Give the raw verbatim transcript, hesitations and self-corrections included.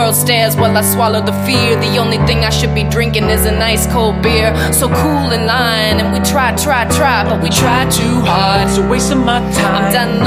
world stares while I swallow the fear. The only thing I should be drinking is an ice cold beer. So cool in line, and we try, try, try, but we try too hard. It's a waste of my time. I'm done